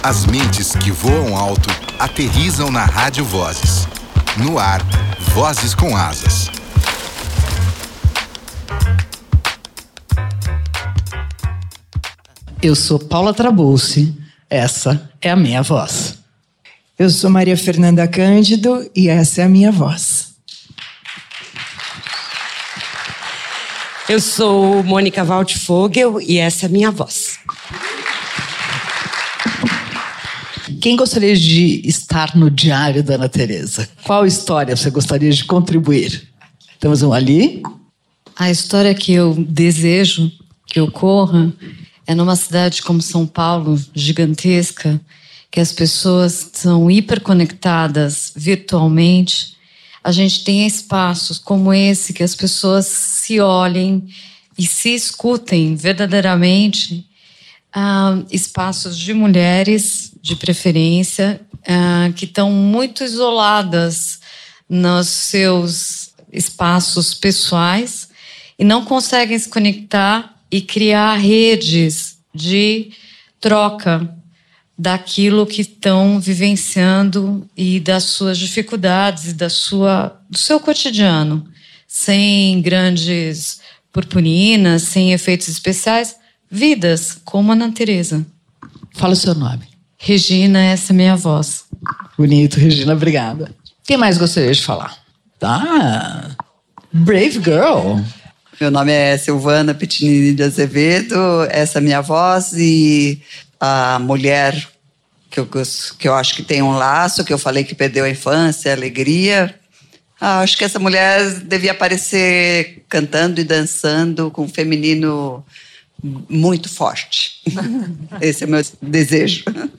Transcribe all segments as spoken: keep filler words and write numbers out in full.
As mentes que voam alto aterrissam na Rádio Vozes. No ar, Vozes com Asas. Eu sou Paula Trabulsi, essa é a minha voz. Eu sou Maria Fernanda Cândido e essa é a minha voz. Eu sou Mônica Waldfogel e essa é a minha voz. Quem gostaria de estar no diário da Ana Teresa? Qual história você gostaria de contribuir? Temos um ali. A história que eu desejo que ocorra é numa cidade como São Paulo, gigantesca, que as pessoas são hiperconectadas virtualmente. A gente tem espaços como esse que as pessoas se olhem e se escutem verdadeiramente. Ah, espaços de mulheres, de preferência, ah, que estão muito isoladas nos seus espaços pessoais e não conseguem se conectar e criar redes de troca daquilo que estão vivenciando e das suas dificuldades e da sua, do seu cotidiano, sem grandes purpurinas, sem efeitos especiais, vidas como a Ana Teresa. Fala o seu nome. Regina, essa é minha voz. Bonito, Regina, obrigada. Quem mais gostaria de falar? Tá. Brave girl. Meu nome é Silvana Pitinini de Azevedo, essa é a minha voz e a mulher que eu, que eu acho que tem um laço, que eu falei que perdeu a infância, a alegria. Ah, acho que essa mulher devia aparecer cantando e dançando com um feminino muito forte. Esse é o meu desejo.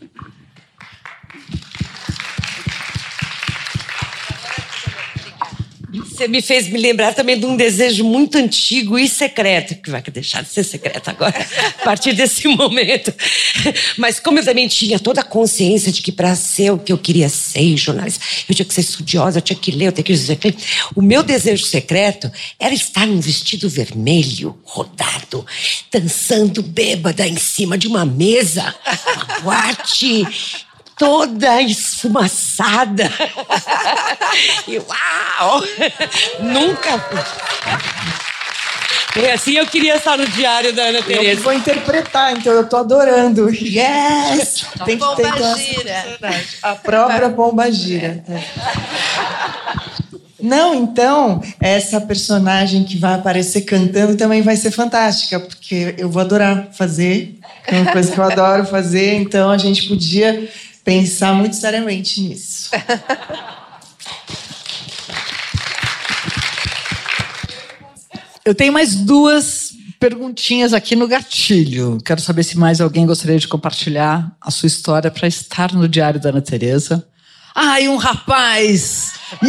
Você me fez me lembrar também de um desejo muito antigo e secreto, que vai deixar de ser secreto agora, a partir desse momento. Mas como eu também tinha toda a consciência de que para ser o que eu queria ser, jornalista, eu tinha que ser estudiosa, eu tinha que ler, eu tinha que dizer. O meu desejo secreto era estar num vestido vermelho, rodado, dançando bêbada em cima de uma mesa, uma boate toda esfumaçada. E uau! Nunca... É assim, eu queria estar no diário da Ana Teresa. Eu vou interpretar, então eu tô adorando. Yes! Tem que ter Pombagira. a própria Pombagira. Não, então, essa personagem que vai aparecer cantando também vai ser fantástica, porque eu vou adorar fazer. É uma coisa que eu adoro fazer, então a gente podia pensar muito seriamente nisso. Eu tenho mais duas perguntinhas aqui no gatilho. Quero saber se mais alguém gostaria de compartilhar a sua história para estar no diário da Ana Teresa. Ah, e um rapaz!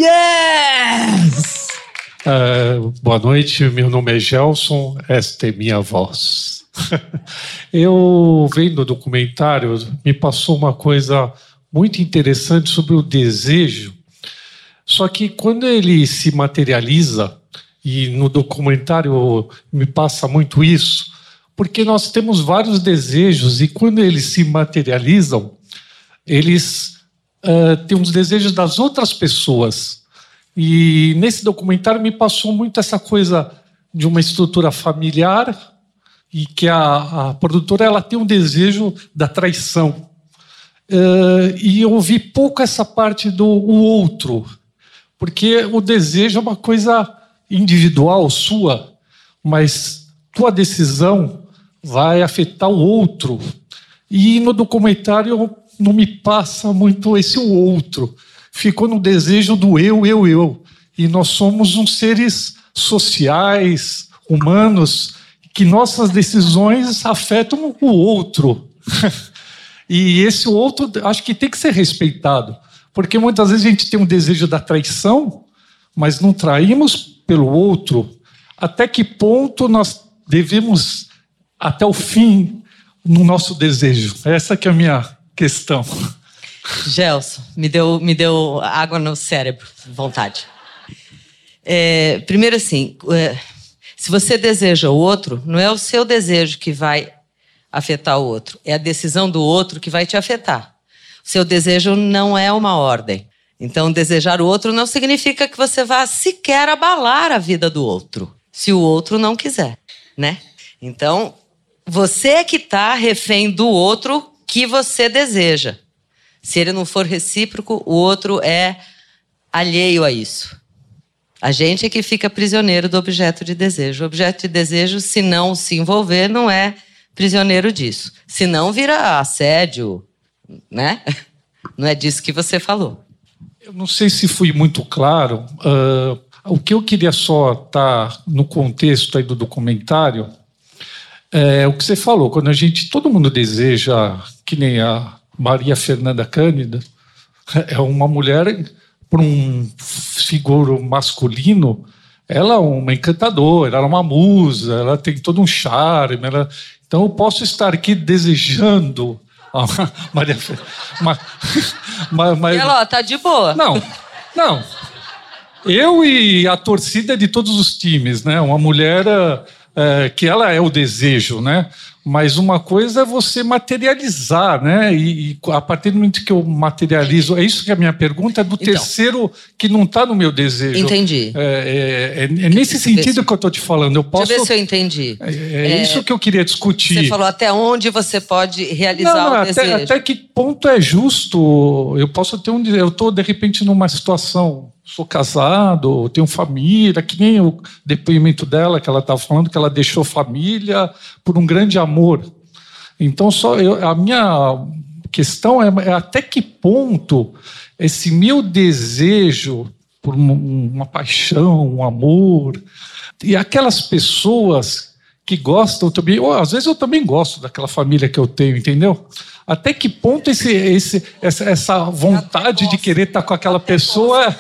Yes! Uh, boa noite, meu nome é Gelson, esta é minha voz. Eu, vendo o documentário, me passou uma coisa muito interessante sobre o desejo. Só que quando ele se materializa, e no documentário me passa muito isso, porque nós temos vários desejos e quando eles se materializam, eles uh, têm os desejos das outras pessoas. E nesse documentário me passou muito essa coisa de uma estrutura familiar e que a, a produtora ela tem um desejo da traição. Uh, e eu ouvi pouco essa parte do o outro, porque o desejo é uma coisa individual, sua, mas tua decisão vai afetar o outro. E no documentário não me passa muito esse o outro. Ficou no desejo do eu, eu, eu. E nós somos uns seres sociais, humanos, que nossas decisões afetam o outro. E esse outro, acho que tem que ser respeitado. Porque muitas vezes a gente tem um desejo da traição, mas não traímos pelo outro. Até que ponto nós devemos, até o fim, no nosso desejo? Essa que é a minha questão. Gelson, me deu, me deu água no cérebro, vontade. É, primeiro assim, é, se você deseja o outro, não é o seu desejo que vai afetar o outro. É a decisão do outro que vai te afetar. O seu desejo não é uma ordem. Então, desejar o outro não significa que você vá sequer abalar a vida do outro, se o outro não quiser, né? Então, você é que está refém do outro que você deseja. Se ele não for recíproco, o outro é alheio a isso. A gente é que fica prisioneiro do objeto de desejo. O objeto de desejo, se não se envolver, não é prisioneiro disso. Se não, vira assédio, né? Não é disso que você falou. Eu não sei se fui muito claro. Uh, o que eu queria só estar no contexto aí do documentário é o que você falou. Quando a gente, todo mundo deseja, que nem a Maria Fernanda Cândida, é uma mulher, por um figuro masculino, ela é uma encantadora, ela é uma musa, ela tem todo um charme. Ela... Então eu posso estar aqui desejando... Maria uma, uma, uma... E ela, ó, tá de boa. Não, não. Eu e a torcida de todos os times, né? Uma mulher é, que ela é o desejo, né? Mas uma coisa é você materializar, né? E, e a partir do momento que eu materializo, é isso que é a minha pergunta, é do então, terceiro que não está no meu desejo. Entendi. É, é, é, é nesse sentido que eu estou te falando. Eu posso. Deixa eu ver se eu entendi. É, é, é isso que eu queria discutir. Você falou até onde você pode realizar não, não, o até, desejo. Até que ponto é justo? Eu posso ter um. Eu estou, de repente, numa situação. Sou casado, tenho família, que nem o depoimento dela, que ela estava falando que ela deixou família por um grande amor. Então, só eu, a minha questão é, é até que ponto esse meu desejo por uma, uma paixão, um amor, e aquelas pessoas que gostam também, ou às vezes eu também gosto daquela família que eu tenho, entendeu? Até que ponto esse, esse, essa, essa vontade de querer estar com aquela pessoa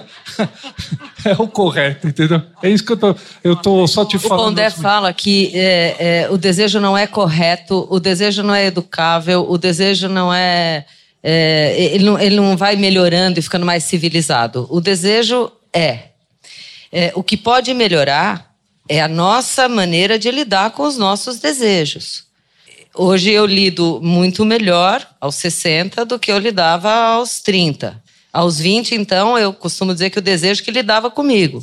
é, é o correto, entendeu? É isso que eu tô, eu tô só te falando. O Pondé fala que é, é, o desejo não é correto, o desejo não é educável, o desejo não é... é ele, não, ele não vai melhorando e ficando mais civilizado. O desejo é, é... O que pode melhorar é a nossa maneira de lidar com os nossos desejos. Hoje eu lido muito melhor aos sessenta do que eu lidava aos trinta. Aos vinte, então, eu costumo dizer que o desejo que lidava comigo.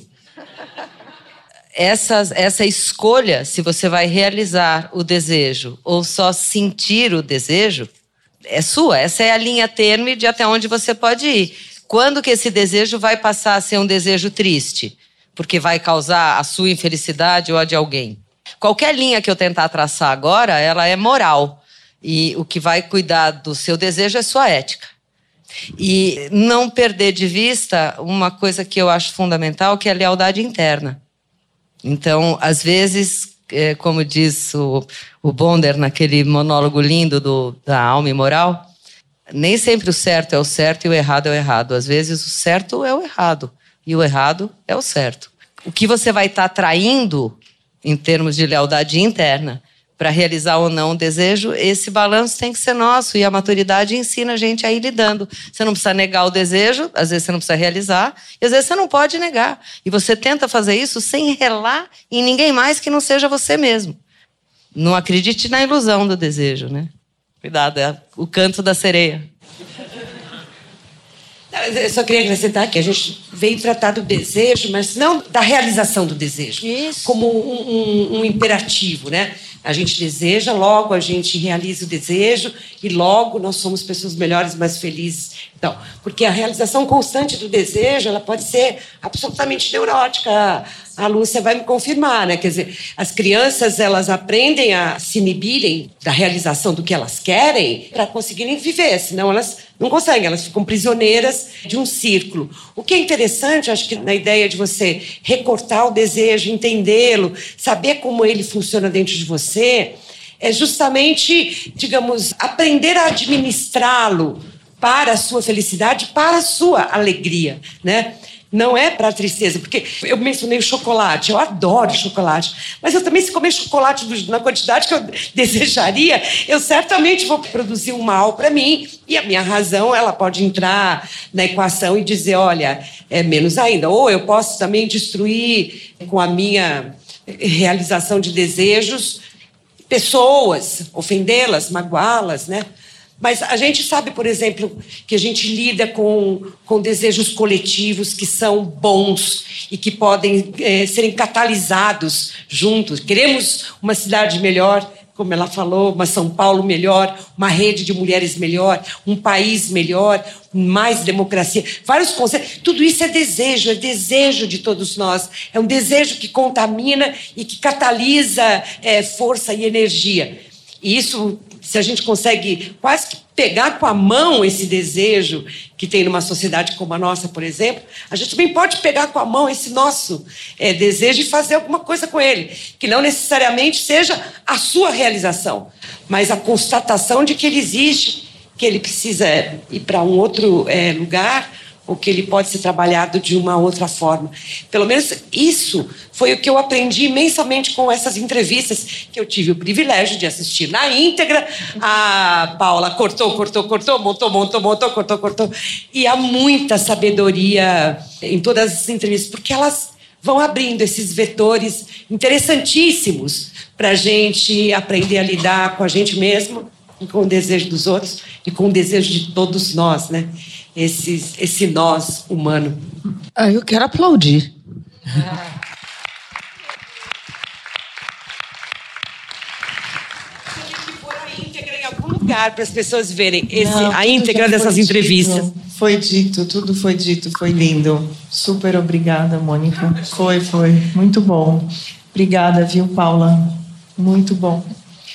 Essa, essa escolha, se você vai realizar o desejo ou só sentir o desejo, é sua. Essa é a linha tênue de até onde você pode ir. Quando que esse desejo vai passar a ser um desejo triste? Porque vai causar a sua infelicidade ou a de alguém. Qualquer linha que eu tentar traçar agora, ela é moral. E o que vai cuidar do seu desejo é sua ética. E não perder de vista uma coisa que eu acho fundamental, que é a lealdade interna. Então, às vezes, é, como diz o, o Bonder naquele monólogo lindo do, da alma e moral, nem sempre o certo é o certo e o errado é o errado. Às vezes o certo é o errado e o errado é o certo. O que você vai estar traindo em termos de lealdade interna, para realizar ou não o desejo, esse balanço tem que ser nosso, e a maturidade ensina a gente a ir lidando. Você não precisa negar o desejo, às vezes você não precisa realizar, e às vezes você não pode negar. E você tenta fazer isso sem relar em ninguém mais que não seja você mesmo. Não acredite na ilusão do desejo, né? Cuidado, é o canto da sereia. Eu só queria acrescentar que a gente veio tratar do desejo, mas não da realização do desejo. Isso. Como um, um, um imperativo, né? A gente deseja, logo a gente realiza o desejo e logo nós somos pessoas melhores, mais felizes. Então, porque a realização constante do desejo, ela pode ser absolutamente neurótica. A Lúcia vai me confirmar, né? Quer dizer, as crianças, elas aprendem a se inibirem da realização do que elas querem para conseguirem viver, senão elas não conseguem, elas ficam prisioneiras de um círculo. O que é interessante, acho que na ideia de você recortar o desejo, entendê-lo, saber como ele funciona dentro de você, é justamente, digamos, aprender a administrá-lo para a sua felicidade, para a sua alegria, né? Não é para a tristeza, porque eu mencionei o chocolate, eu adoro chocolate, mas eu também, se comer chocolate na quantidade que eu desejaria, eu certamente vou produzir um mal para mim, e a minha razão, ela pode entrar na equação e dizer, olha, é menos ainda. Ou eu posso também destruir com a minha realização de desejos, pessoas, ofendê-las, magoá-las, né? Mas a gente sabe, por exemplo, que a gente lida com, com desejos coletivos que são bons e que podem é, serem catalisados juntos. Queremos uma cidade melhor, como ela falou, uma São Paulo melhor, uma rede de mulheres melhor, um país melhor, mais democracia, vários conceitos. Tudo isso é desejo, é desejo de todos nós. É um desejo que contamina e que catalisa é, força e energia. E isso, se a gente consegue quase que pegar com a mão esse desejo que tem numa sociedade como a nossa, por exemplo, a gente também pode pegar com a mão esse nosso é, desejo e fazer alguma coisa com ele, que não necessariamente seja a sua realização, mas a constatação de que ele existe, que ele precisa ir para um outro é, lugar, ou que ele pode ser trabalhado de uma outra forma. Pelo menos isso foi o que eu aprendi imensamente com essas entrevistas que eu tive o privilégio de assistir na íntegra. A Paula cortou, cortou, cortou, montou, montou, montou, cortou, cortou. E há muita sabedoria em todas as entrevistas, porque elas vão abrindo esses vetores interessantíssimos para a gente aprender a lidar com a gente mesmo, e com o desejo dos outros e com o desejo de todos nós, né? Esse, esse nós humano. Ah, eu quero aplaudir. Ah. Em algum lugar para as pessoas verem esse, Não, a íntegra dessas dito, entrevistas. Foi dito, tudo foi dito, foi lindo. Super obrigada, Mônica. Foi, foi. Muito bom. Obrigada, viu, Paula? Muito bom.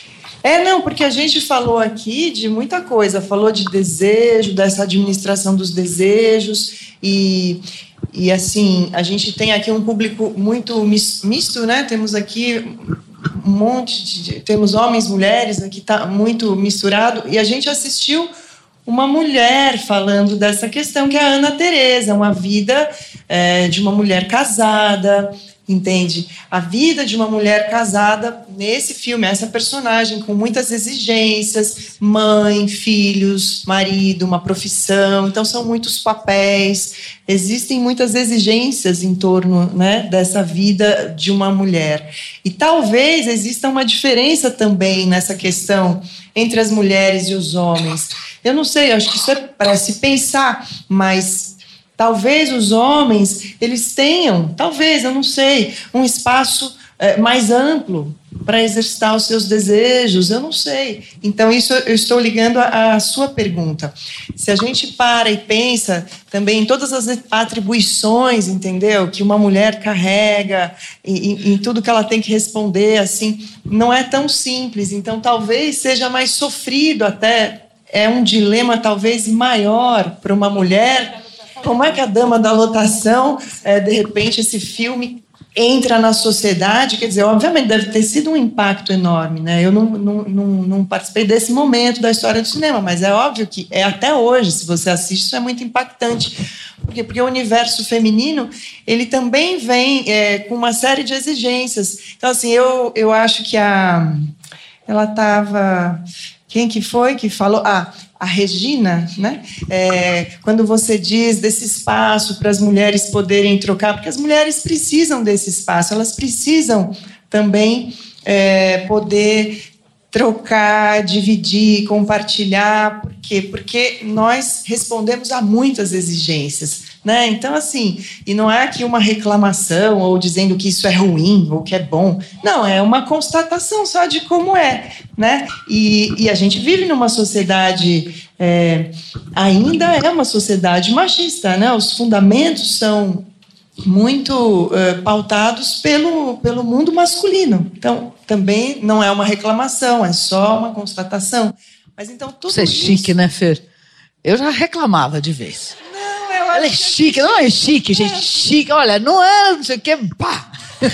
É, não, porque a gente falou aqui de muita coisa, falou de desejo, dessa administração dos desejos, e, e assim, a gente tem aqui um público muito misto, né? Temos aqui um monte de... Temos homens, mulheres, aqui está muito misturado, e a gente assistiu uma mulher falando dessa questão, que é a Ana Teresa, uma vida é, de uma mulher casada, entende? A vida de uma mulher casada nesse filme, essa personagem com muitas exigências, mãe, filhos, marido, uma profissão, então são muitos papéis, existem muitas exigências em torno, né, dessa vida de uma mulher. E talvez exista uma diferença também nessa questão entre as mulheres e os homens. Eu não sei, acho que isso é para se pensar, mas talvez os homens, eles tenham, talvez, eu não sei, um espaço é, mais amplo para exercitar os seus desejos, eu não sei. Então, isso eu estou ligando à sua pergunta. Se a gente para e pensa também em todas as atribuições, entendeu? Que uma mulher carrega, em, em tudo que ela tem que responder, assim, não é tão simples. Então, talvez seja mais sofrido até, é um dilema talvez maior para uma mulher. Como é que a Dama da Lotação, é, de repente, esse filme entra na sociedade? Quer dizer, obviamente deve ter sido um impacto enorme, né? Eu não, não, não, não participei desse momento da história do cinema, mas é óbvio que é até hoje, se você assiste, isso é muito impactante. Por quê? Porque o universo feminino, ele também vem é, com uma série de exigências. Então, assim, eu, eu acho que a... Ela estava... Quem que foi que falou? Ah, a Regina, né? É, quando você diz desse espaço para as mulheres poderem trocar, porque as mulheres precisam desse espaço, elas precisam também é, poder trocar, dividir, compartilhar. Por quê? Porque nós respondemos a muitas exigências, né? Então, assim, e não é aqui uma reclamação ou dizendo que isso é ruim ou que é bom. Não, é uma constatação só de como é, né? E, e a gente vive numa sociedade, é, ainda é uma sociedade machista, né? Os fundamentos são muito uh, pautados pelo, pelo mundo masculino. Então, também não é uma reclamação, é só uma constatação. Mas então tudo Você é chique, isso... né, Fer? Eu já reclamava de vez. Não, eu Ela é chique, não é chique, gente, é. chique. Olha, não é, não sei o quê, pá.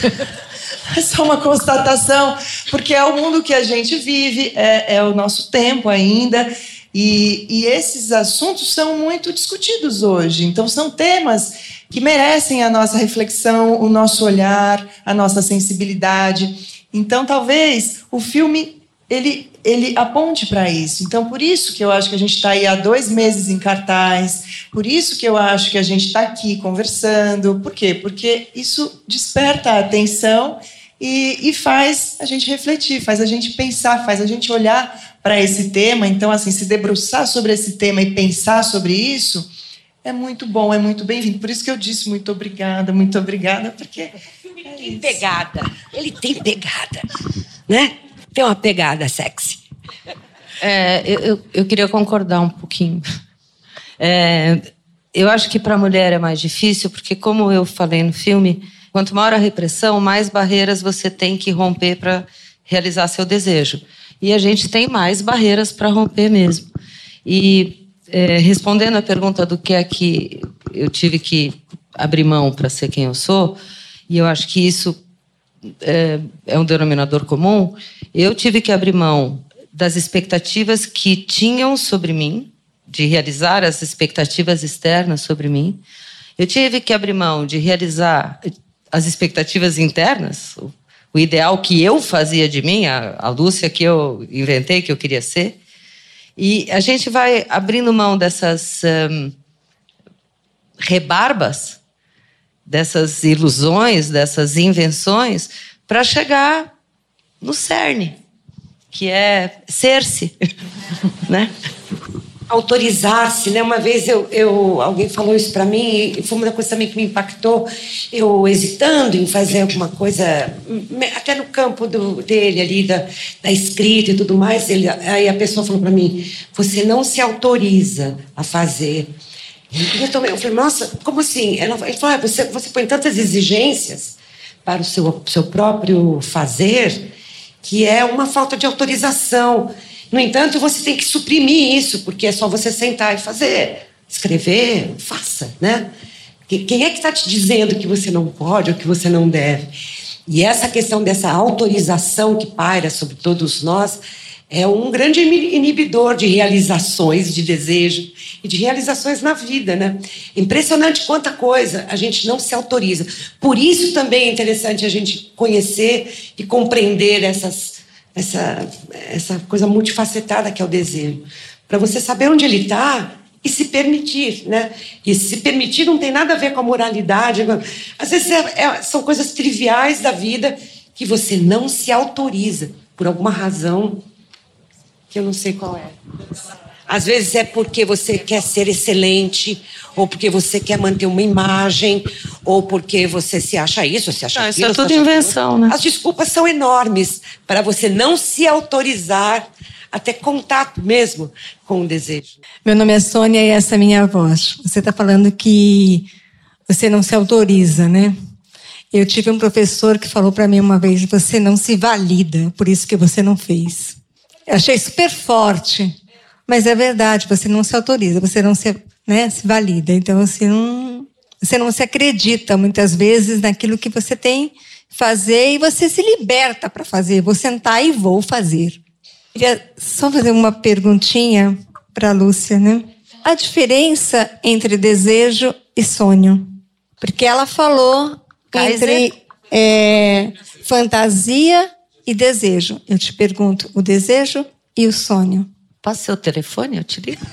É só uma constatação, porque é o mundo que a gente vive, é, é o nosso tempo ainda, e, e esses assuntos são muito discutidos hoje. Então, são temas que merecem a nossa reflexão, o nosso olhar, a nossa sensibilidade. Então, talvez o filme ele, ele aponte para isso. Então, por isso que eu acho que a gente está aí há dois meses em cartaz, por isso que eu acho que a gente está aqui conversando. Por quê? Porque isso desperta a atenção e, e faz a gente refletir, faz a gente pensar, faz a gente olhar para esse tema. Então, assim, se debruçar sobre esse tema e pensar sobre isso é muito bom, é muito bem-vindo. Por isso que eu disse muito obrigada, muito obrigada, porque... Ele tem pegada, ele tem pegada, né? Tem uma pegada sexy. É, eu, eu queria concordar um pouquinho. É, eu acho que para a mulher é mais difícil, porque, como eu falei no filme, quanto maior a repressão, mais barreiras você tem que romper para realizar seu desejo. E a gente tem mais barreiras para romper mesmo. E, é, respondendo a pergunta do que é que eu tive que abrir mão para ser quem eu sou, e eu acho que isso é, é um denominador comum, eu tive que abrir mão das expectativas que tinham sobre mim, de realizar as expectativas externas sobre mim. Eu tive que abrir mão de realizar as expectativas internas, o, o ideal que eu fazia de mim, a, a Lúcia que eu inventei, que eu queria ser. E a gente vai abrindo mão dessas um, rebarbas, dessas ilusões, dessas invenções, para chegar no cerne, que é ser-se, né? Autorizar-se, né? Uma vez eu, eu, alguém falou isso para mim, e foi uma coisa também que me impactou, eu hesitando em fazer alguma coisa, até no campo do, dele ali, da, da escrita e tudo mais, ele, aí a pessoa falou para mim, você não se autoriza a fazer. E eu, tomei, eu falei, nossa, como assim? Ela, ele falou, ah, você, você põe tantas exigências para o seu, seu próprio fazer, que é uma falta de autorização. No entanto, você tem que suprimir isso, porque é só você sentar e fazer, escrever, faça, né? Quem é que está te dizendo que você não pode ou que você não deve? E essa questão dessa autorização que paira sobre todos nós é um grande inibidor de realizações, de desejo e de realizações na vida, né? Impressionante quanta coisa a gente não se autoriza. Por isso também é interessante a gente conhecer e compreender essas, essa, essa coisa multifacetada que é o desejo. Para você saber onde ele está e se permitir, né? E se permitir não tem nada a ver com a moralidade. Às vezes é, é, são coisas triviais da vida que você não se autoriza por alguma razão que eu não sei qual é. Às vezes é porque você quer ser excelente, ou porque você quer manter uma imagem, ou porque você se acha isso, você acha não, aquilo. Isso é tudo invenção, aquilo. Né? As desculpas são enormes para você não se autorizar a ter contato mesmo com o desejo. Meu nome é Sônia e essa é a minha voz. Você está falando que você não se autoriza, né? Eu tive um professor que falou para mim uma vez, você não se valida, por isso que você não fez. Eu achei super forte, mas é verdade, você não se autoriza, você não se, né, se valida. Então, você não, você não se acredita, muitas vezes, naquilo que você tem que fazer e você se liberta para fazer. Vou sentar e vou fazer. Queria só fazer uma perguntinha para a Lúcia, né? A diferença entre desejo e sonho. Porque ela falou entre é, fantasia e desejo. Eu te pergunto, o desejo e o sonho. Passa seu telefone, eu te ligo.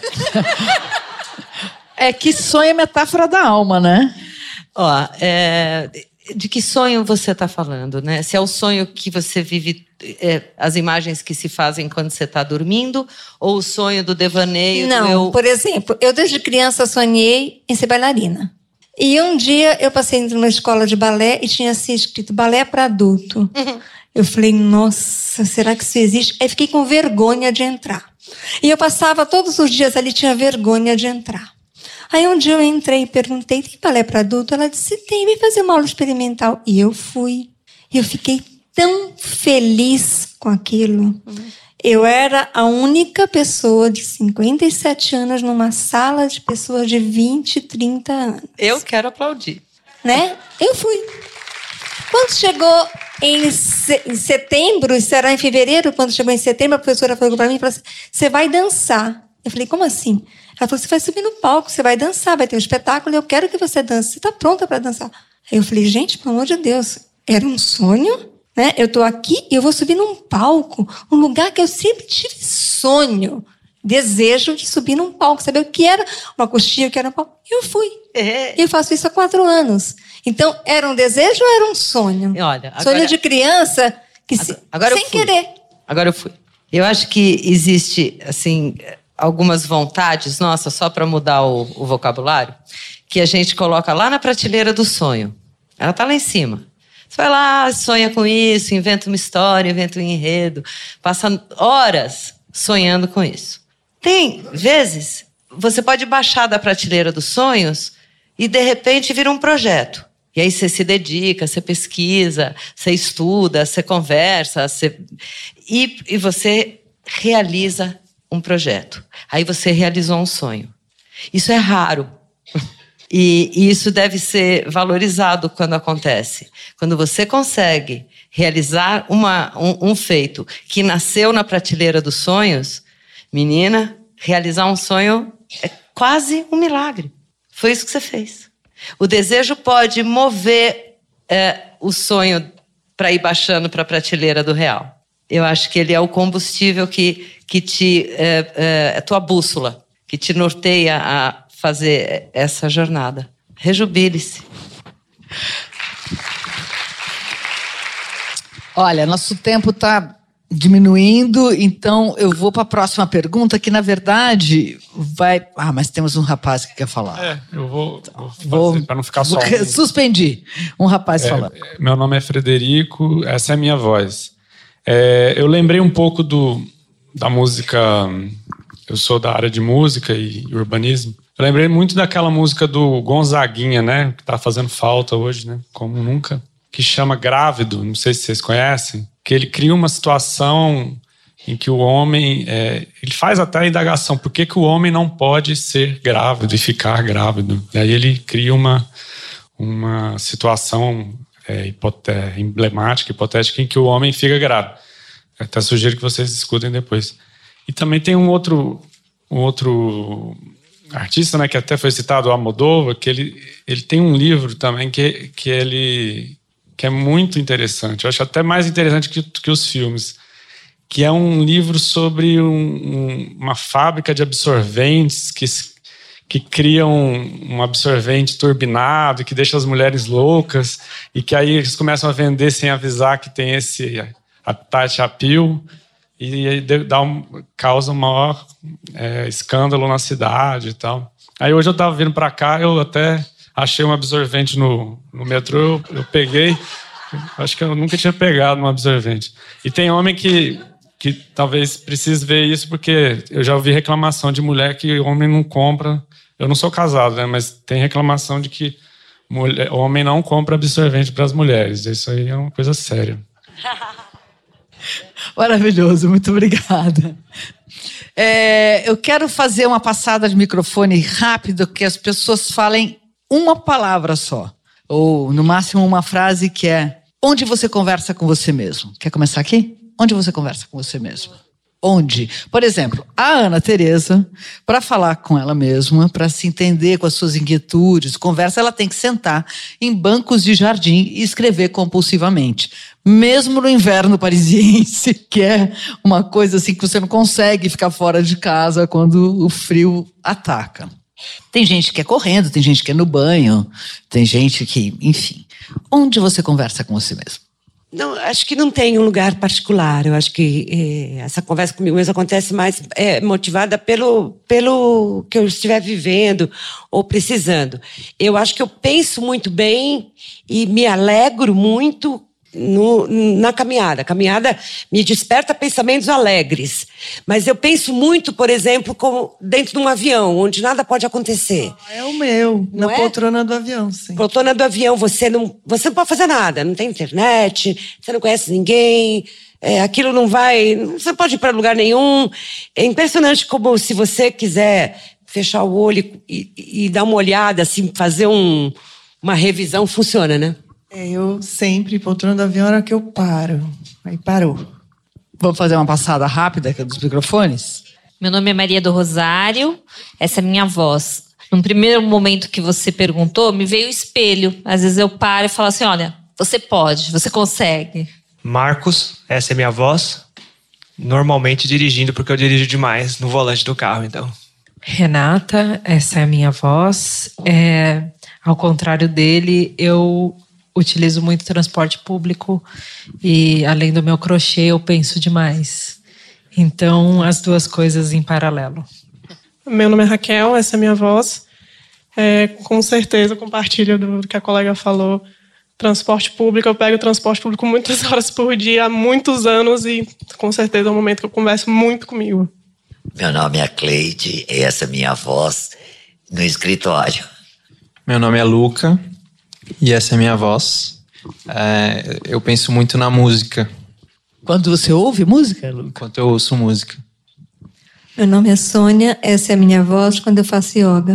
É que sonho é metáfora da alma, né? Ó, é, de que sonho você está falando, né? Se é o sonho que você vive, é, as imagens que se fazem quando você está dormindo, ou o sonho do devaneio? Não, do eu... por exemplo, eu desde criança sonhei em ser bailarina. E um dia eu passei numa escola de balé e tinha assim escrito balé para adulto. Uhum. Eu falei, nossa, será que isso existe? Aí fiquei com vergonha de entrar. E eu passava todos os dias ali, tinha vergonha de entrar. Aí um dia eu entrei e perguntei, tem balé para adulto? Ela disse, tem, vem fazer uma aula experimental. E eu fui. E eu fiquei tão feliz com aquilo. Uhum. Eu era a única pessoa de cinquenta e sete anos numa sala de pessoas de vinte, trinta anos. Eu quero aplaudir. Né? Eu fui. Quando chegou em setembro, isso era em fevereiro, quando chegou em setembro, a professora falou para mim, falou assim, você vai dançar. Eu falei, como assim? Ela falou, você vai subir no palco, você vai dançar, vai ter um espetáculo, eu quero que você dance. Você está pronta para dançar? Aí eu falei, gente, pelo amor de Deus, era um sonho, né? Eu estou aqui e eu vou subir num palco, um lugar que eu sempre tive sonho desejo de subir num palco, saber o que era uma coxinha, o que era um palco. E eu fui. É. E eu faço isso há quatro anos. Então, era um desejo ou era um sonho? Olha, agora, sonho de criança, que se, agora sem eu fui. querer. Agora eu fui. Eu acho que existe, assim, algumas vontades nossas, só para mudar o, o vocabulário, que a gente coloca lá na prateleira do sonho. Ela está lá em cima. Você vai lá, sonha com isso, inventa uma história, inventa um enredo, passa horas sonhando com isso. Tem vezes, você pode baixar da prateleira dos sonhos e, de repente, vira um projeto. E aí você se dedica, você pesquisa, você estuda, você conversa, você... E, e você realiza um projeto. Aí você realizou um sonho. Isso é raro. E, e isso deve ser valorizado quando acontece. Quando você consegue realizar uma, um, um feito que nasceu na prateleira dos sonhos, menina, realizar um sonho é quase um milagre. Foi isso que você fez. O desejo pode mover é, o sonho para ir baixando para a prateleira do real. Eu acho que ele é o combustível que, que te... É, é, é tua bússola, que te norteia a fazer essa jornada. Rejubile-se. Olha, nosso tempo está diminuindo, então eu vou para a próxima pergunta, que na verdade vai... Ah, mas temos um rapaz que quer falar. É, eu vou, vou fazer para não ficar só... Um... Suspendi. Um rapaz é, falando. Meu nome é Frederico, essa é a minha voz. É, eu lembrei um pouco do, da música... Eu sou da área de música e urbanismo. Eu lembrei muito daquela música do Gonzaguinha, né? Que tá fazendo falta hoje, né? Como nunca. Que chama Grávido, não sei se vocês conhecem. Que ele cria uma situação em que o homem... É, ele faz até a indagação. Por que que o homem não pode ser grávido e ficar grávido? E aí ele cria uma, uma situação é, hipoté- emblemática, hipotética, em que o homem fica grávido. Eu até sugiro que vocês escutem depois. E também tem um outro, um outro artista, né, que até foi citado, o Almodóvar, que ele, ele tem um livro também que, que, ele, que é muito interessante. Eu acho até mais interessante que, que os filmes. Que é um livro sobre um, um, uma fábrica de absorventes que, que cria um, um absorvente turbinado que deixa as mulheres loucas e que aí eles começam a vender sem avisar que tem esse appetite appeal. E aí dá um, causa um maior é, escândalo na cidade e tal. Aí hoje eu estava vindo para cá, eu até achei um absorvente no, no metrô, eu, eu peguei, acho que eu nunca tinha pegado um absorvente. E tem homem que, que talvez precise ver isso, porque eu já ouvi reclamação de mulher que homem não compra. Eu não sou casado, né, mas tem reclamação de que mulher, homem não compra absorvente para as mulheres. Isso aí é uma coisa séria. Maravilhoso, muito obrigada. É, eu quero fazer uma passada de microfone rápido, que as pessoas falem uma palavra só, ou no máximo uma frase que é: onde você conversa com você mesmo? Quer começar aqui? Onde você conversa com você mesmo? Onde? Por exemplo, a Ana Tereza, para falar com ela mesma, para se entender com as suas inquietudes, conversa, ela tem que sentar em bancos de jardim e escrever compulsivamente. Mesmo no inverno parisiense, que é uma coisa assim que você não consegue ficar fora de casa quando o frio ataca. Tem gente que é correndo, tem gente que é no banho, tem gente que, enfim. Onde você conversa com você mesmo? Não, acho que não tem um lugar particular. Eu acho que é, essa conversa comigo mesmo acontece mais é, motivada pelo, pelo que eu estiver vivendo ou precisando. Eu acho que eu penso muito bem e me alegro muito no, na caminhada. A caminhada me desperta pensamentos alegres. Mas eu penso muito, por exemplo, como dentro de um avião, onde nada pode acontecer. Ah, é o meu, Não na é? poltrona do avião, sim. Poltrona do avião, você não, você não pode fazer nada. Não tem internet, você não conhece ninguém, é, aquilo não vai... Você não pode ir para lugar nenhum. É impressionante como, se você quiser fechar o olho e, e, e dar uma olhada, assim, fazer um, uma revisão, funciona, né? É, eu sempre, poltrona do avião, era que eu paro. Aí parou. Vamos fazer uma passada rápida aqui dos microfones? Meu nome é Maria do Rosário, essa é minha voz. No primeiro momento que você perguntou, me veio o espelho. Às vezes eu paro e falo assim, olha, você pode, você consegue. Marcos, essa é minha voz. normalmente dirigindo, porque eu dirijo demais no volante do carro, então. Renata, essa é a minha voz. É, ao contrário dele, eu utilizo muito transporte público e, além do meu crochê, eu penso demais. Então, as duas coisas em paralelo. Meu nome é Raquel, essa é a minha voz. É, com certeza, compartilho do que a colega falou. Transporte público, eu pego transporte público muitas horas por dia, há muitos anos, e com certeza é um momento que eu converso muito comigo. Meu nome é Cleide, e essa é a minha voz no escritório. Meu nome é Luca, e essa é a minha voz. É, eu penso muito na música. Quando você ouve música, Luca? Enquanto eu ouço música. Meu nome é Sônia, essa é a minha voz quando eu faço yoga.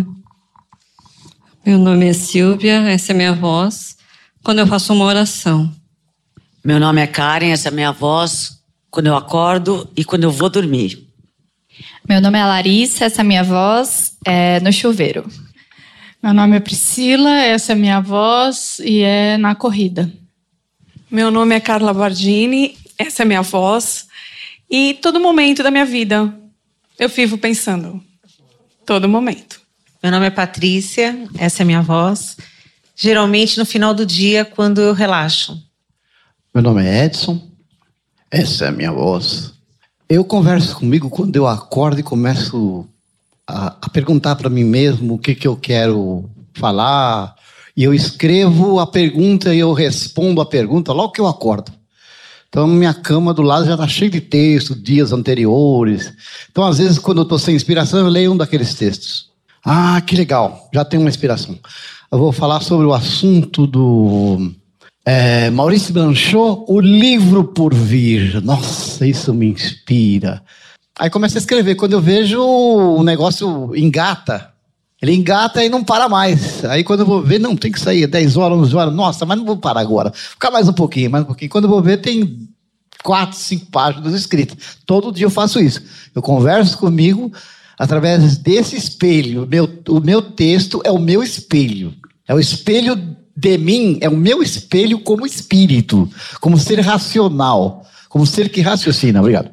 Meu nome é Silvia, essa é a minha voz quando eu faço uma oração. Meu nome é Karen, essa é a minha voz quando eu acordo e quando eu vou dormir. Meu nome é Larissa, essa é a minha voz é no chuveiro. Meu nome é Priscila, essa é a minha voz e é na corrida. Meu nome é Carla Bardini, essa é a minha voz e todo momento da minha vida eu vivo pensando. Todo momento. Meu nome é Patrícia, essa é a minha voz. Geralmente no final do dia, quando eu relaxo. Meu nome é Edson, essa é a minha voz. Eu converso comigo quando eu acordo e começo a, a perguntar para mim mesmo o que, que eu quero falar. E eu escrevo a pergunta e eu respondo a pergunta logo que eu acordo. Então, minha cama do lado já está cheia de texto, dias anteriores. Então, às vezes, quando eu estou sem inspiração, eu leio um daqueles textos. Ah, que legal, já tenho uma inspiração. Eu vou falar sobre o assunto do é, Maurício Blanchot, O Livro por Vir. Nossa, isso me inspira. Aí começo a escrever. Quando eu vejo o negócio engata, ele engata e não para mais. Aí quando eu vou ver, não, tem que sair dez horas, onze horas. Nossa, mas não vou parar agora. Ficar mais um pouquinho, mais um pouquinho. Quando eu vou ver, tem quatro, cinco páginas escritas. Todo dia eu faço isso. Eu converso comigo através desse espelho. O meu, o meu texto é o meu espelho. É o espelho de mim, é o meu espelho como espírito, como ser racional, como ser que raciocina. Obrigado.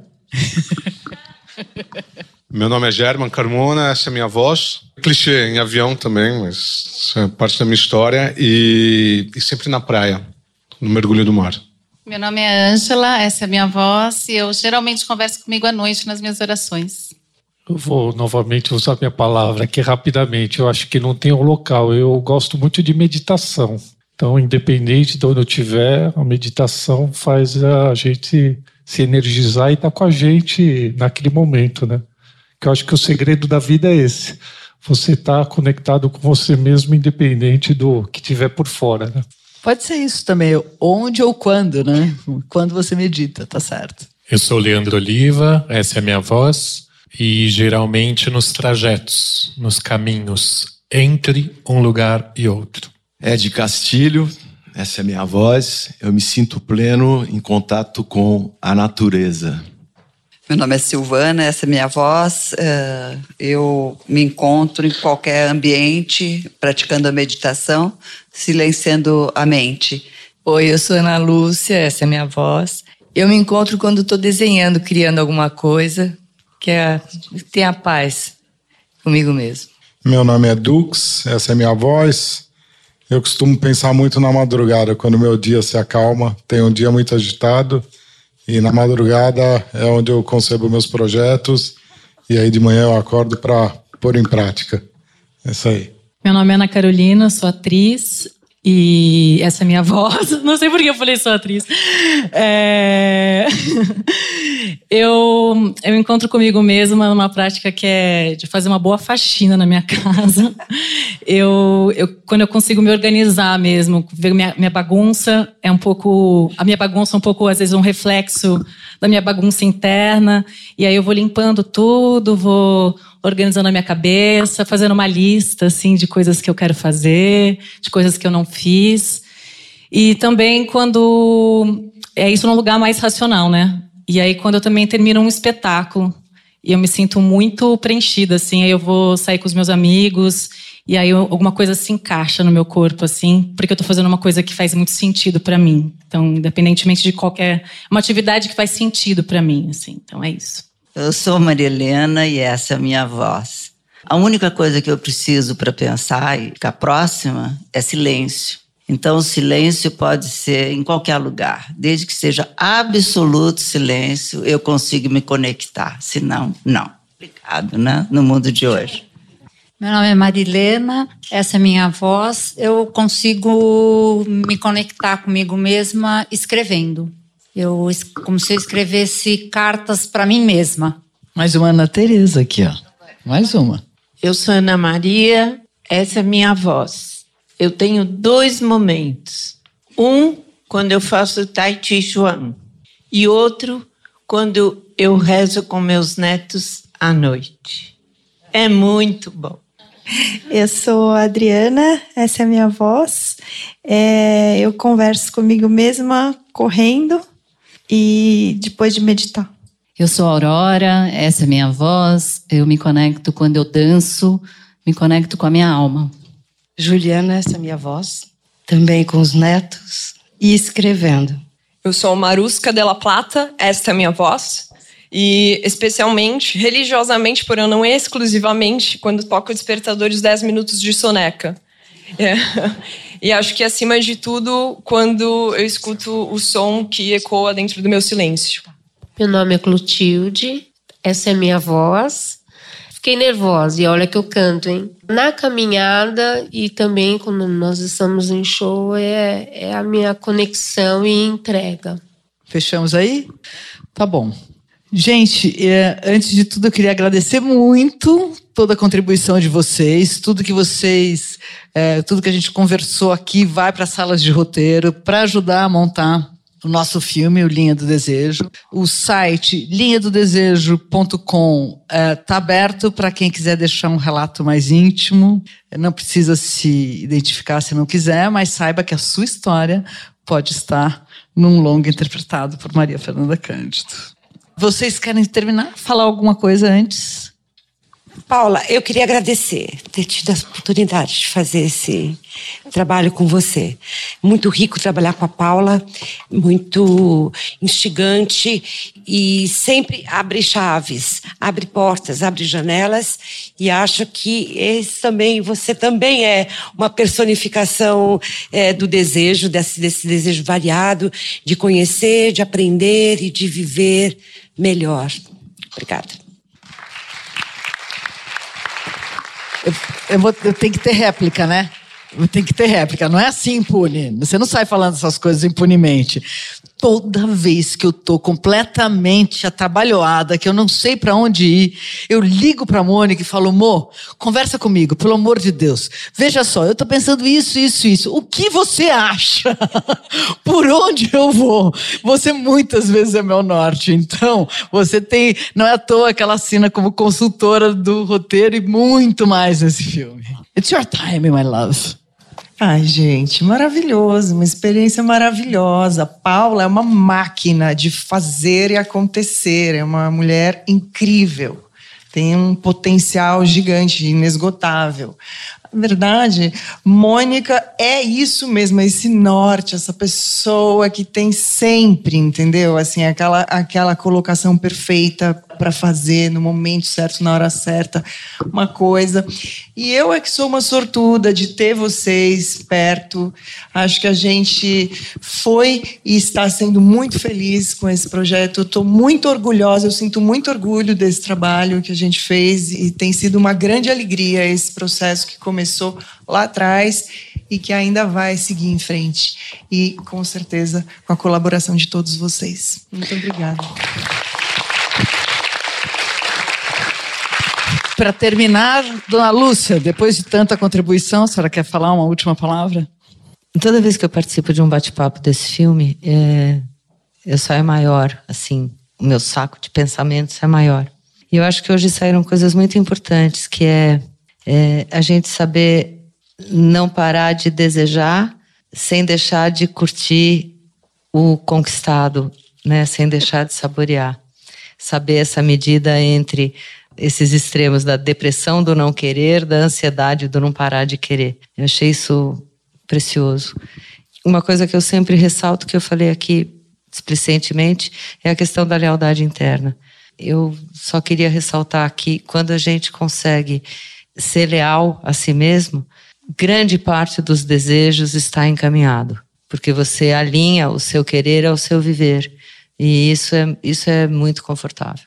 Meu nome é German Carmona, essa é a minha voz. Clichê em avião também, mas isso é parte da minha história. E, e sempre na praia, no mergulho do mar. Meu nome é Ângela, essa é a minha voz e eu geralmente converso comigo à noite nas minhas orações. Eu vou novamente usar minha palavra aqui rapidamente. Eu acho que não tem um local. Eu gosto muito de meditação. Então, independente de onde eu estiver, a meditação faz a gente se energizar e estar com a gente naquele momento, né? Que eu acho que o segredo da vida é esse. Você estar conectado com você mesmo, independente do que tiver por fora, né? Pode ser isso também. Onde ou quando, né? Quando você medita, tá certo. Eu sou Leandro Oliva, essa é a minha voz. E geralmente nos trajetos, nos caminhos entre um lugar e outro. Ed Castilho, essa é a minha voz. Eu me sinto pleno em contato com a natureza. Meu nome é Silvana, essa é a minha voz. Eu me encontro em qualquer ambiente, praticando a meditação, silenciando a mente. Oi, eu sou Ana Lúcia, essa é a minha voz. Eu me encontro quando estou desenhando, criando alguma coisa, que é ter a paz comigo mesmo. Meu nome é Dux, essa é a minha voz. Eu costumo pensar muito na madrugada, quando meu dia se acalma. Tenho um dia muito agitado e na madrugada é onde eu concebo meus projetos e aí de manhã eu acordo para pôr em prática. É isso aí. Meu nome é Ana Carolina, sou atriz e essa é a minha voz. Não sei por que eu falei sou atriz. É... eu, eu encontro comigo mesma numa prática que é de fazer uma boa faxina na minha casa. Eu, eu, quando eu consigo me organizar mesmo, ver minha, minha bagunça, é um pouco... A minha bagunça é um pouco, às vezes, um reflexo da minha bagunça interna. E aí eu vou limpando tudo, vou organizando a minha cabeça, fazendo uma lista, assim, de coisas que eu quero fazer, de coisas que eu não fiz. E também quando... É isso num lugar mais racional, né? E aí quando eu também termino um espetáculo e eu me sinto muito preenchida, assim, aí eu vou sair com os meus amigos E aí eu, alguma coisa se encaixa no meu corpo, assim, porque eu tô fazendo uma coisa que faz muito sentido para mim. Então, independentemente de qualquer... Uma atividade que faz sentido para mim, assim. Então, é isso. Eu sou Maria Helena e essa é a minha voz. A única coisa que eu preciso para pensar e ficar próxima é silêncio. Então, o silêncio pode ser em qualquer lugar. Desde que seja absoluto silêncio, eu consigo me conectar. Senão, não. Complicado, né? No mundo de hoje. Meu nome é Marilena, essa é minha voz. Eu consigo me conectar comigo mesma escrevendo. Eu, como se eu escrevesse cartas para mim mesma. Mais uma Ana Tereza aqui, ó. Mais uma. Eu sou Ana Maria, essa é minha voz. Eu tenho dois momentos. Um, quando eu faço Tai Chi Chuan. E outro, quando eu rezo com meus netos à noite. É muito bom. Eu sou a Adriana, essa é a minha voz. É, eu converso comigo mesma correndo e depois de meditar. Eu sou a Aurora, essa é a minha voz. Eu me conecto quando eu danço, me conecto com a minha alma. Juliana, essa é a minha voz. Também com os netos e escrevendo. Eu sou Marusca de la Plata, esta é a minha voz. E especialmente, religiosamente, porém não exclusivamente, quando toco o despertador os dez minutos de soneca. É. E acho que, acima de tudo, quando eu escuto o som que ecoa dentro do meu silêncio. Meu nome é Clotilde, essa é minha voz. Fiquei nervosa e olha que eu canto, hein? Na caminhada e também quando nós estamos em show, é, é a minha conexão e entrega. Fechamos aí? Tá bom. Gente, é, antes de tudo eu queria agradecer muito toda a contribuição de vocês, tudo que vocês, é, tudo que a gente conversou aqui vai para as salas de roteiro para ajudar a montar o nosso filme, o Linha do Desejo. O site linha do desejo ponto com está é, aberto para quem quiser deixar um relato mais íntimo. Não precisa se identificar se não quiser, mas saiba que a sua história pode estar num longa interpretado por Maria Fernanda Cândido. Vocês querem terminar? Falar alguma coisa antes? Paula, eu queria agradecer ter tido a oportunidade de fazer esse trabalho com você. Muito rico trabalhar com a Paula, muito instigante e sempre abre chaves, abre portas, abre janelas e acho que esse também, você também é uma personificação é, do desejo, desse, desse desejo variado de conhecer, de aprender e de viver melhor. Obrigada. Eu, eu, vou, eu tenho que ter réplica, né? Eu tenho que ter réplica. Não é assim impune. Você não sai falando essas coisas impunemente. Toda vez que eu tô completamente atabalhoada, que eu não sei para onde ir, eu ligo para a Mônica e falo: Mô, conversa comigo, pelo amor de Deus. Veja só, eu tô pensando isso, isso, isso. O que você acha? Por onde eu vou? Você muitas vezes é meu norte. Então, você tem... Não é à toa que ela assina como consultora do roteiro e muito mais nesse filme. It's your time, my love. Ai, gente, maravilhoso, uma experiência maravilhosa. Paula é uma máquina de fazer e acontecer, é uma mulher incrível, tem um potencial gigante, inesgotável. Na verdade, Mônica é isso mesmo, é esse norte, essa pessoa que tem sempre, entendeu? Assim, aquela, aquela colocação perfeita para fazer no momento certo, na hora certa, uma coisa. E eu é que sou uma sortuda de ter vocês perto. Acho que a gente foi e está sendo muito feliz com esse projeto. Eu estou muito orgulhosa, eu sinto muito orgulho desse trabalho que a gente fez e tem sido uma grande alegria esse processo que começou lá atrás e que ainda vai seguir em frente. E, com certeza, com a colaboração de todos vocês. Muito obrigada. Para terminar, dona Lúcia, depois de tanta contribuição, a senhora quer falar uma última palavra? Toda vez que eu participo de um bate-papo desse filme, é, eu saio maior, assim, o meu saco de pensamentos é maior. E eu acho que hoje saíram coisas muito importantes, que é, é a gente saber não parar de desejar sem deixar de curtir o conquistado, né? Sem deixar de saborear. Saber essa medida entre esses extremos da depressão do não querer, da ansiedade do não parar de querer. Eu achei isso precioso. Uma coisa que eu sempre ressalto, que eu falei aqui displicentemente, é a questão da lealdade interna. Eu só queria ressaltar que quando a gente consegue ser leal a si mesmo, grande parte dos desejos está encaminhado, porque você alinha o seu querer ao seu viver, e isso é, isso é muito confortável.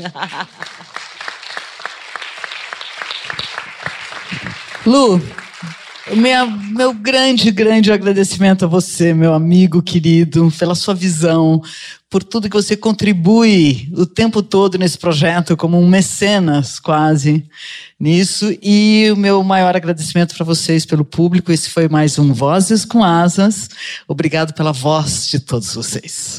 Lu, minha, meu grande, grande agradecimento a você, meu amigo querido, pela sua visão, por tudo que você contribui o tempo todo nesse projeto, como um mecenas quase nisso. E o meu maior agradecimento para vocês, pelo público. Esse foi mais um Vozes com Asas. Obrigado pela voz de todos vocês.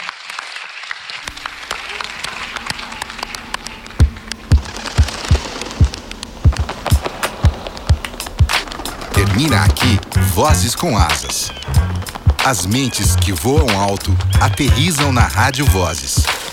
Termina aqui Vozes com Asas. As mentes que voam alto aterrissam na Rádio Vozes.